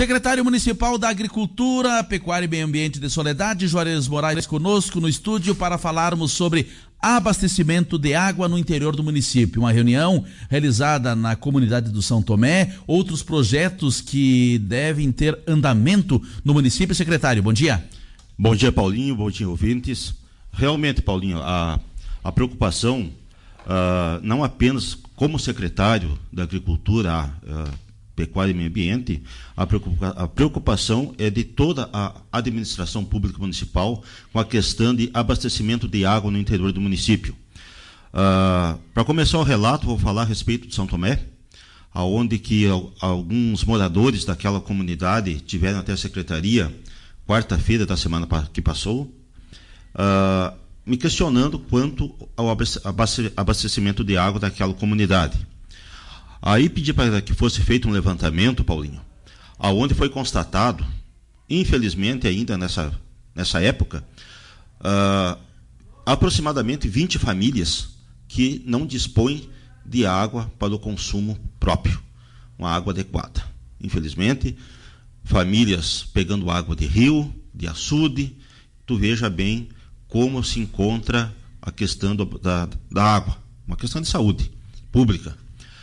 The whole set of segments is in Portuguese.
Secretário Municipal da Agricultura, Pecuária e Meio Ambiente de Soledade, Juarez Moraes, conosco no estúdio para falarmos sobre abastecimento de água no interior do município. Uma reunião realizada na comunidade do São Tomé, outros projetos que devem ter andamento no município. Secretário, bom dia. Bom dia, Paulinho, bom dia, ouvintes. Realmente, Paulinho, a preocupação, não apenas como secretário da Agricultura, Pecuária e Meio Ambiente, a preocupação é de toda a administração pública municipal com a questão de abastecimento de água no interior do município. Para começar o relato, vou falar a respeito de São Tomé, onde que alguns moradores daquela comunidade tiveram até a secretaria quarta-feira da semana que passou, me questionando quanto ao abastecimento de água daquela comunidade. Aí pedi para que fosse feito um levantamento, Paulinho, aonde foi constatado, infelizmente ainda nessa época, aproximadamente 20 famílias que não dispõem de água para o consumo próprio, uma água adequada. Infelizmente, famílias pegando água de rio, de açude. Tu veja bem como se encontra a questão da água, uma questão de saúde pública.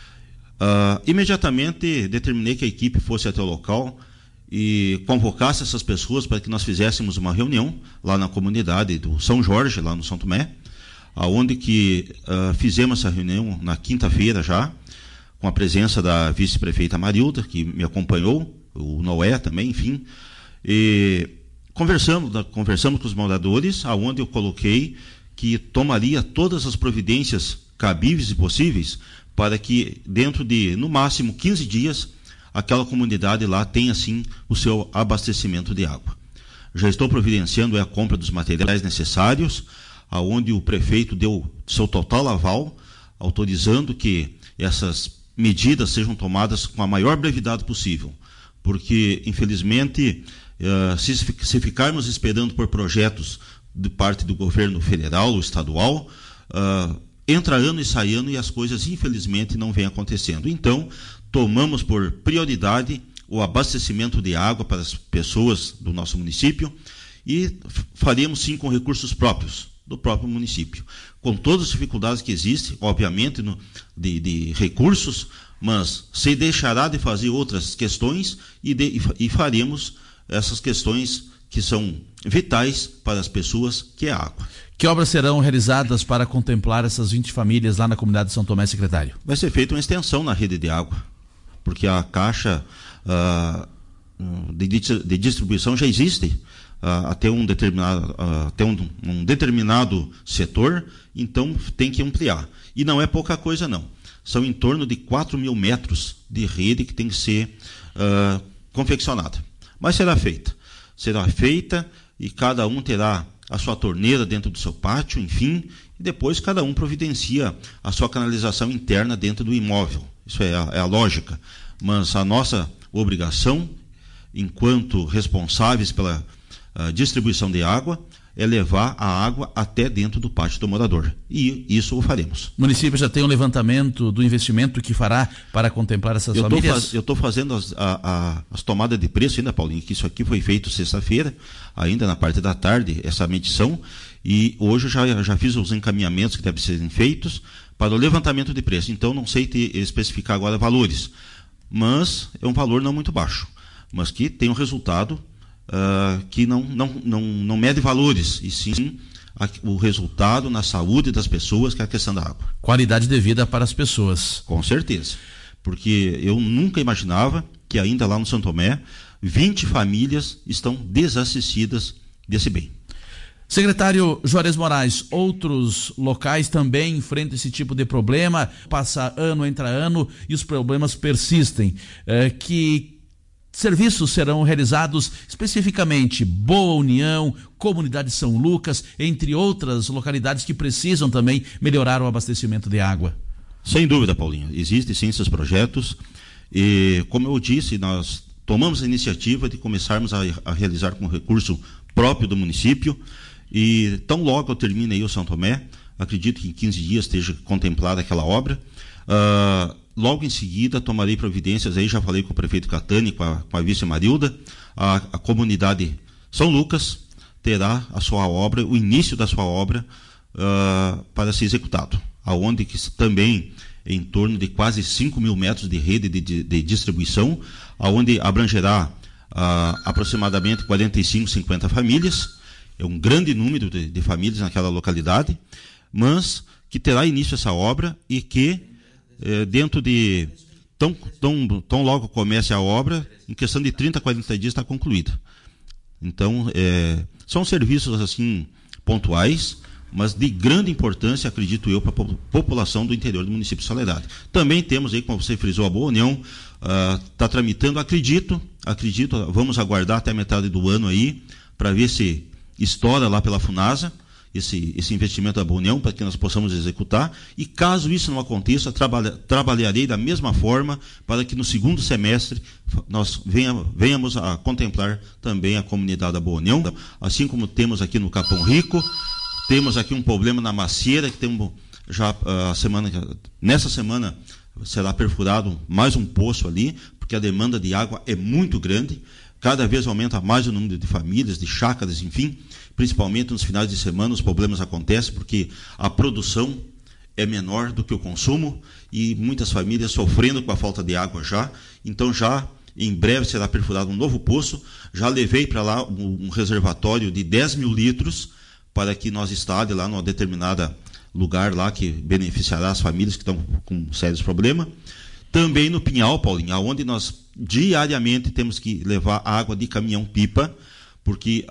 Imediatamente determinei que a equipe fosse até o local e convocasse essas pessoas para que nós fizéssemos uma reunião lá na comunidade do São Jorge, lá no São Tomé, onde que fizemos essa reunião na quinta-feira já, com a presença da vice-prefeita Marilda, que me acompanhou, o Noé também, enfim, e conversamos com os moradores, aonde eu coloquei que tomaria todas as providências cabíveis e possíveis para que dentro de, no máximo, 15 dias, aquela comunidade lá tenha, sim, o seu abastecimento de água. Já estou providenciando a compra dos materiais necessários, aonde o prefeito deu seu total aval, autorizando que essas medidas sejam tomadas com a maior brevidade possível, porque, infelizmente, se ficarmos esperando por projetos de parte do governo federal ou estadual, entra ano e sai ano e as coisas, infelizmente, não vêm acontecendo. Então, tomamos por prioridade o abastecimento de água para as pessoas do nosso município e faríamos, sim, com recursos próprios do próprio município. Com todas as dificuldades que existem, obviamente, de recursos, mas se deixará de fazer outras questões e faremos essas questões que são vitais para as pessoas, que é a água. Que obras serão realizadas para contemplar essas 20 famílias lá na comunidade de São Tomé, secretário? Vai ser feita uma extensão na rede de água, porque a caixa de distribuição já existe até um determinado setor, então tem que ampliar. E não é pouca coisa, não. São em torno de 4.000 metros de rede que tem que ser confeccionada. Mas será feita e cada um terá a sua torneira dentro do seu pátio, enfim, e depois cada um providencia a sua canalização interna dentro do imóvel. Isso é a lógica. Mas a nossa obrigação, enquanto responsáveis pela distribuição de água, é levar a água até dentro do pátio do morador. E isso o faremos. O município já tem um levantamento do investimento que fará para contemplar essas famílias? Eu estou fazendo as tomadas de preço ainda, Paulinho, que isso aqui foi feito sexta-feira, ainda na parte da tarde, essa medição, e hoje eu já fiz os encaminhamentos que devem serem feitos para o levantamento de preço. Então, não sei especificar agora valores, mas é um valor não muito baixo, mas que tem um resultado que não mede valores, e sim o resultado na saúde das pessoas, que é a questão da água. Qualidade de vida para as pessoas. Com certeza, porque eu nunca imaginava que ainda lá no São Tomé, 20 famílias estão desassistidas desse bem. Secretário Juarez Moraes, outros locais também enfrentam esse tipo de problema, passa ano, entra ano e os problemas persistem. Que serviços serão realizados especificamente Boa União, Comunidade São Lucas, entre outras localidades que precisam também melhorar o abastecimento de água? Sem dúvida, Paulinho. Existem sim esses projetos e, como eu disse, nós tomamos a iniciativa de começarmos a realizar com recurso próprio do município e tão logo eu termine aí o São Tomé, acredito que em 15 dias esteja contemplada aquela obra. logo em seguida tomarei providências, aí já falei com o prefeito Catani, com a vice Marilda, a comunidade São Lucas terá a sua obra, o início da sua obra para ser executado, aonde que também em torno de quase 5 mil metros de rede de distribuição, aonde abrangerá aproximadamente 45, 50 famílias, é um grande número de famílias naquela localidade, mas que terá início essa obra e que dentro de tão logo comece a obra, em questão de 30, 40 dias está concluída. Então, são serviços assim pontuais, mas de grande importância, acredito eu, para a população do interior do município de Soledade. Também temos aí, como você frisou, a Boa União, está tramitando, acredito, vamos aguardar até a metade do ano aí, para ver se estoura lá pela Funasa, esse investimento da Boa União, para que nós possamos executar, e caso isso não aconteça, trabalharei da mesma forma para que no segundo semestre nós venhamos a contemplar também a comunidade da Boa União, assim como temos aqui no Capão Rico. Temos aqui um problema na Macieira, que temos já nessa semana será perfurado mais um poço ali, porque a demanda de água é muito grande, cada vez aumenta mais o número de famílias, de chácaras, enfim, principalmente nos finais de semana os problemas acontecem porque a produção é menor do que o consumo e muitas famílias sofrendo com a falta de água já, então já em breve será perfurado um novo poço, já levei para lá um reservatório de 10 mil litros, para que nós instale lá numa determinada lugar lá que beneficiará as famílias que estão com sérios problemas. Também no Pinhal, Paulinho, onde nós diariamente temos que levar água de caminhão-pipa, porque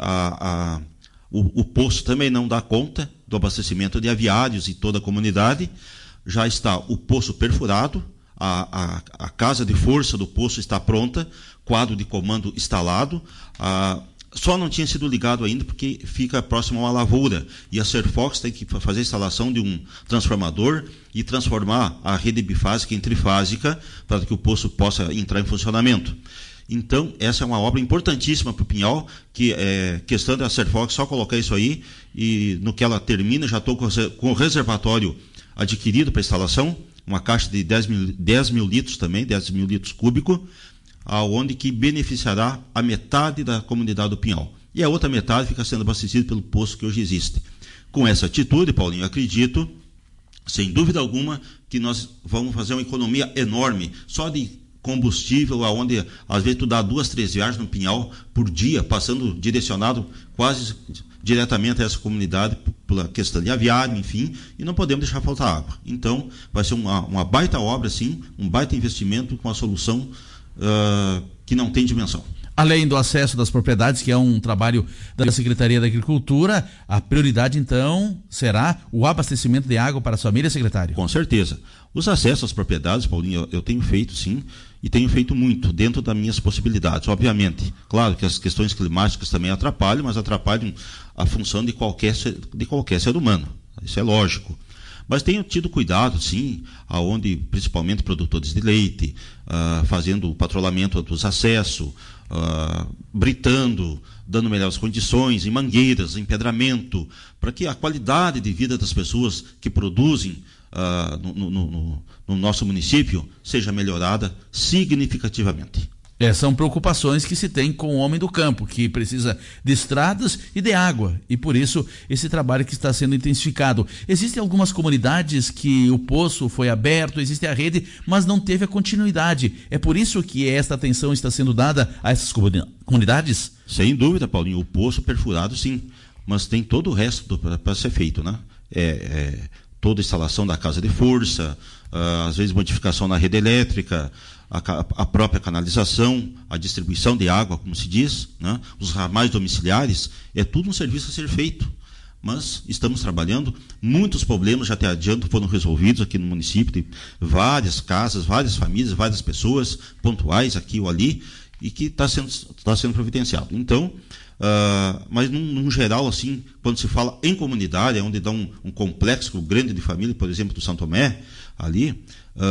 o poço também não dá conta do abastecimento de aviários e toda a comunidade. Já está o poço perfurado, a casa de força do poço está pronta, quadro de comando instalado, só não tinha sido ligado ainda porque fica próximo a uma lavoura e a Serfox tem que fazer a instalação de um transformador e transformar a rede bifásica em trifásica para que o poço possa entrar em funcionamento. Então, essa é uma obra importantíssima para o Pinhal, que é questão da Serfox só colocar isso aí e no que ela termina, já estou com o reservatório adquirido para instalação, uma caixa de 10 mil litros também, 10 mil litros cúbicos, aonde que beneficiará a metade da comunidade do Pinhal. E a outra metade fica sendo abastecida pelo poço que hoje existe. Com essa atitude, Paulinho, acredito, sem dúvida alguma, que nós vamos fazer uma economia enorme, só de combustível, aonde às vezes tu dá 2, 3 viagens no Pinhal por dia, passando direcionado quase diretamente a essa comunidade pela questão de aviário, enfim, e não podemos deixar faltar água. Então, vai ser uma baita obra, sim, um baita investimento com a solução que não tem dimensão. Além do acesso das propriedades, que é um trabalho da Secretaria da Agricultura, a prioridade, então, será o abastecimento de água para as famílias, secretário? Com certeza. Os acessos às propriedades, Paulinho, eu tenho feito, sim, e tenho feito muito, dentro das minhas possibilidades, obviamente. Claro que as questões climáticas também atrapalham, mas atrapalham a função de qualquer ser humano. Isso é lógico. Mas tenho tido cuidado, sim, aonde principalmente produtores de leite, fazendo o patrulhamento dos acessos, britando, dando melhores condições, em mangueiras, empedramento, para que a qualidade de vida das pessoas que produzem no nosso município seja melhorada significativamente. São preocupações que se tem com o homem do campo, que precisa de estradas e de água, e por isso esse trabalho que está sendo intensificado. Existem algumas comunidades que o poço foi aberto, existe a rede, mas não teve a continuidade. É por isso que esta atenção está sendo dada a essas comunidades? Sem dúvida, Paulinho, o poço perfurado sim, mas tem todo o resto para ser feito, né? Toda a instalação da casa de força, às vezes modificação na rede elétrica, a própria canalização, a distribuição de água, como se diz, né? Os ramais domiciliares, é tudo um serviço a ser feito. Mas estamos trabalhando, muitos problemas já até adianto foram resolvidos aqui no município, tem várias casas, várias famílias, várias pessoas pontuais aqui ou ali, e que está sendo providenciado. Então, mas num geral, assim, quando se fala em comunidade, onde dá um complexo grande de família, por exemplo, do Santo Tomé, ali,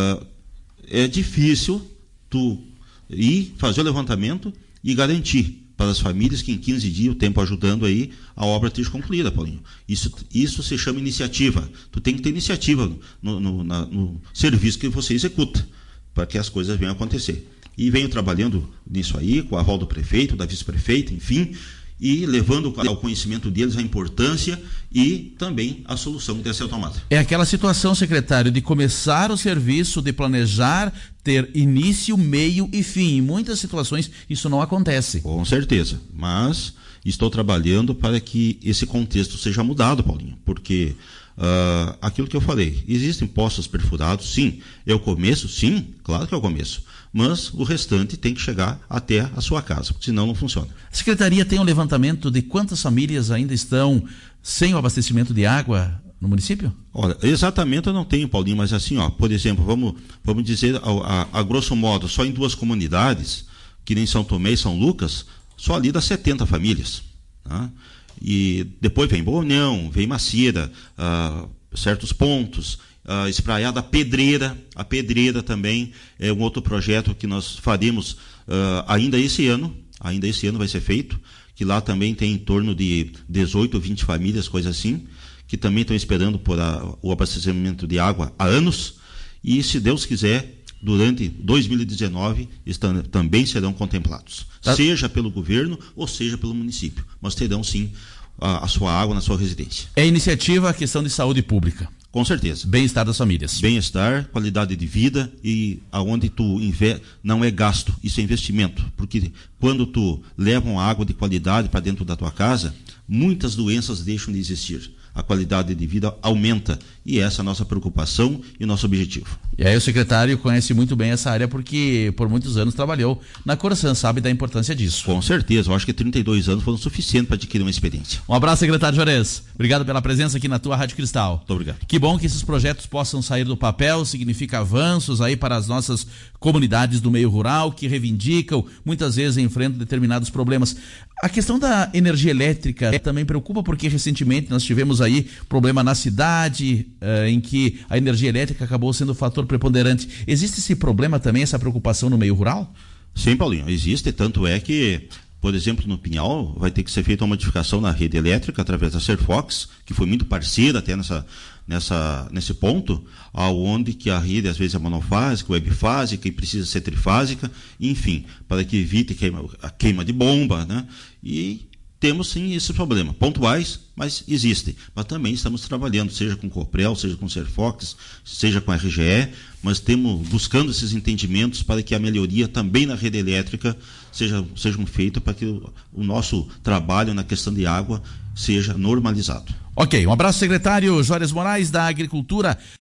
é difícil tu ir fazer o levantamento e garantir para as famílias que em 15 dias, o tempo ajudando aí, a obra esteja concluída, Paulinho. Isso se chama iniciativa. Tu tem que ter iniciativa no serviço que você executa. para que as coisas venham a acontecer. E venho trabalhando nisso aí, com a aval do prefeito, da vice-prefeita, enfim, e levando ao conhecimento deles a importância e também a solução dessa tomada. É aquela situação, secretário, de começar o serviço, de planejar, ter início, meio e fim. Em muitas situações isso não acontece. Com certeza, mas estou trabalhando para que esse contexto seja mudado, Paulinho, porque aquilo que eu falei, existem poços perfurados, sim. É o começo? Sim, claro que é o começo. Mas o restante tem que chegar até a sua casa, senão não funciona. A Secretaria tem um levantamento de quantas famílias ainda estão sem o abastecimento de água no município? Olha, exatamente eu não tenho, Paulinho, mas assim, por exemplo, vamos dizer, a grosso modo, só em 2 comunidades, que nem São Tomé e São Lucas, só ali dá 70 famílias, tá? E depois vem Boa União, vem Macieira, certos pontos, Espraiada, a Pedreira também é um outro projeto que nós faremos ainda esse ano vai ser feito, que lá também tem em torno de 18 ou 20 famílias, coisa assim, que também estão esperando por o abastecimento de água há anos, e se Deus quiser, durante 2019 também serão contemplados, seja pelo governo ou seja pelo município, mas terão sim a sua água na sua residência. É iniciativa a questão de saúde pública. Com certeza. Bem-estar das famílias. Bem-estar, qualidade de vida, e aonde tu não é gasto, isso é investimento, porque quando tu leva uma água de qualidade para dentro da tua casa, muitas doenças deixam de existir. A qualidade de vida aumenta, e essa é a nossa preocupação e o nosso objetivo. E aí o secretário conhece muito bem essa área porque por muitos anos trabalhou na Corsan, sabe da importância disso. Com certeza, eu acho que 32 anos foram suficientes para adquirir uma experiência. Um abraço, secretário Juarez. Obrigado pela presença aqui na tua Rádio Cristal. Muito obrigado. Que bom que esses projetos possam sair do papel, significa avanços aí para as nossas comunidades do meio rural, que reivindicam, muitas vezes enfrentam determinados problemas. A questão da energia elétrica também preocupa, porque recentemente nós tivemos aí problema na cidade, em que a energia elétrica acabou sendo o fator preponderante. Existe esse problema também, essa preocupação no meio rural? Sim, Paulinho, existe, tanto é que, por exemplo, no Pinhal vai ter que ser feita uma modificação na rede elétrica através da Serfox, que foi muito parceira até nesse ponto, aonde que a rede às vezes é monofásica, webfásica e precisa ser trifásica, enfim, para que evite a queima de bomba, né? E temos sim esse problema, pontuais, mas existem. Mas também estamos trabalhando, seja com Coprel, seja com Serfox, seja com a RGE, mas estamos buscando esses entendimentos para que a melhoria também na rede elétrica sejam feitas para que o nosso trabalho na questão de água seja normalizado. Ok, um abraço, secretário Juarez Moraes da Agricultura.